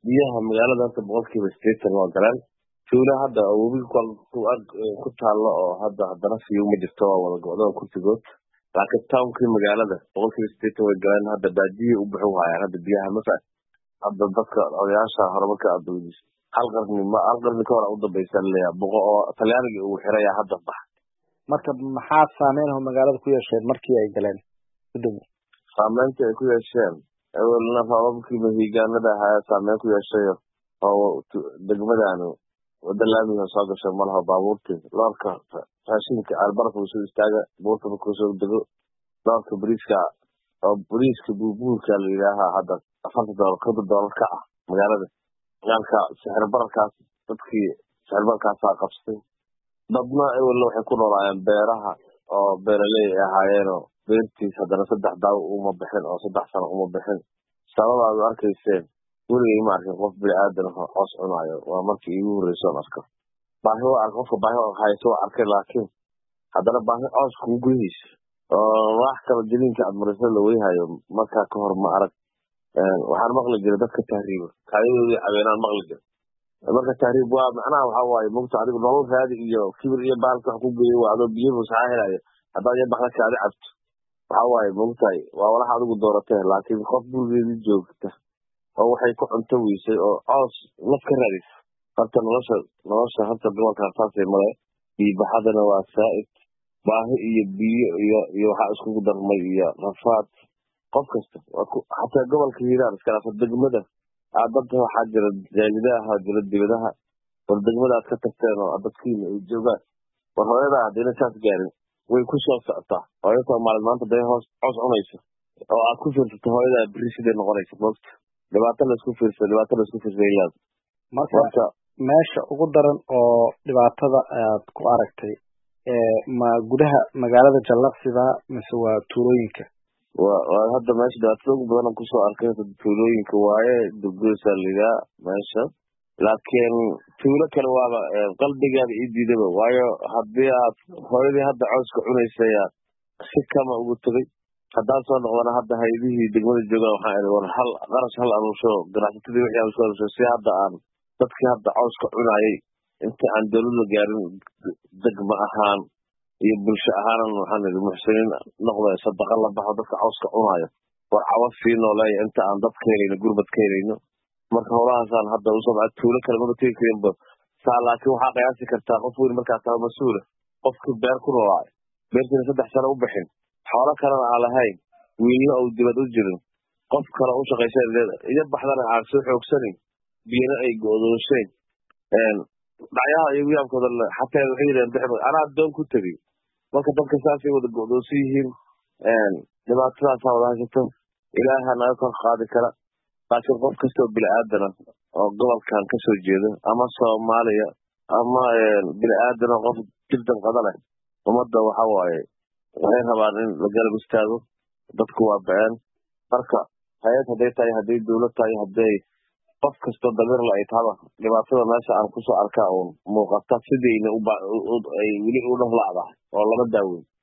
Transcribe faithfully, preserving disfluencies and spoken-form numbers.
biyaha magaalada hadda boqolkiiba sideetan waa galeen. tuulo hadda webiga ku taalo oo hadda haddana fiyo ma jirto, waa wada go'doon kurtigood. laakiin townkii magaalada boqolkiiba sideetan way galeen. hadda baadiye u buxu hayaan hadda biyaha mafa hadda dadka odayaasha horumarka aduunyis hal qarni ma hal qarni ka hor u dambaysa leeyahay boqo oo talyaaniga uu xiraya hadda bax. marka maxaa saameyn ah magaalada ku yeesheen markii ay galeen dib saameynta ay ku yeesheen awalna roobabkii mahiigaanada ahaa saameyn ku yeeshay oo degmadaanu wada laamiga soo gashay malaha baabuurtii loorka raashinka albarka uu soo istaaga buurta ku soo dego loorka bariiska oo bariiska buubuurka la yiraahdo hadda afartan doolar konton doolar ka ah magaalada halka sicir bararkaas dadkii sicir bararkaas qabsatay. dadna awalna waxay ku noolaayeen beeraha oo beeraley ahaayeen oo beertiisa haddana saddex daaw uma bixin oo saddex sano uma bixin. sababaad arkayseen weligay ma arkin qof bini'aadan oo coos cunayo. waa markii iigu horreysay aan arko baahi waa arko qofka baahi hayso waa arkay, laakiin haddana baahi coos kugu gudaysa oo wax kala jiliinka aad maraysa la weyhayo markaa ka hor ma arag. waxaan maqli jiray dadka tahriiba kaayadoodii cabeenaan maqli jiray. marka tahriib waa macnaha waxaa waaye mugta adigu nolol raadi iyo kibir iyo baalka wax ku geeyo waa adoo biyo musaa helayo haddaad iyo baxda kaadi cabto waxaa waaye mugtahay waa walax adigu dooratee. laakiin qof gurigeedii joogta oo waxay ku cunto weysay oo coos naf ka raadis horta nolosha nolosha horta gobolka saasay male. biibaxadana waa saa'id, baahi iyo biyo iyo iyo waxaa iskugu darmay iyo rafaad qof kasta xataa gobolka hiiraan iska dhaafo degmada aadada waxaa jira jaalidaha jira dibadaha war degmada aad ka tagteen oo dadkiina ay joogaan war hooyada haddayna saas gaarin way ku soo socotaa. hooyo Soomaaliyeed maanta day hoos coos cunaysa oo aad ku fiirsato hooyada beri siday noqonaysa moogta dhibaato laisku fiirsa dhibaato laisku fiirsayilaad. marka meesha ugu daran oo dhibaatada aad ku aragtay ma gudaha magaalada Jallaqsida mise waa tuulooyinka? waa hadda meesha dhibaatada ugu badan kusoo arkay tuulooyinka waaye Durgeysa liga meesha. laakiin tuulo kale waaba qalbigaada ii diidaba waayo haddii aad hooyadii hadda cawska cunaysay si kama ugu tagay haddaan soo noqdana hadda haydihii degmada joogaan waxaan idhi war hal qarash hal anuusho ganacsatadii wixii aan soo anuusho si hadda aan dadkii hadda cawska cunayay inta aan dawlad la gaarin degma ahaan iyo bulsho ahaanan waxaan idhi muxsiniin noqday sadaqa la baxo dadka cawska cunayo war cawas sii nooleeya inta aan dadka helayno gurbad ka helayno. marka howlahaasaan hadda usoo bacay tuulo kale maba tegi karinba saa. laakiin waxaa qiyaasi kartaa qof weyn markaa tahay mas-uula qofkii beer ku noolaayo beertiina saddex sano u bixin xoolo kalena aan lahayn wiilna uu dibad u jirin qof kale u shaqaysa iyo baxdana aan soo xoogsanin biyana ay go'doonseen dhacyaha iyo wiyaamkooda xataa waxay yidhahdeen anaa doon ku tegey. marka dadka saasay wada go'doonsan yihiin dhibaatadaasaa wada haysato ilaaha naga kor qaadi kara. laakiin qof kastoo bini'aadana oo gobolkan ka soo jeeda ama Soomaaliya ama bini'aadana qof jildan qada leh ummadda waxaa waaye waxay rabaan in la garab istaago. dadku waa ba'een marka hay'ad hadday tahay hadday dawlad tahay hadday qof kastoo damiir la ay tahaba dhibaatada meesha aan kusoo arkaa uun muuqata sidayna ay weli u dhahlacdahay oo lama daaweyn.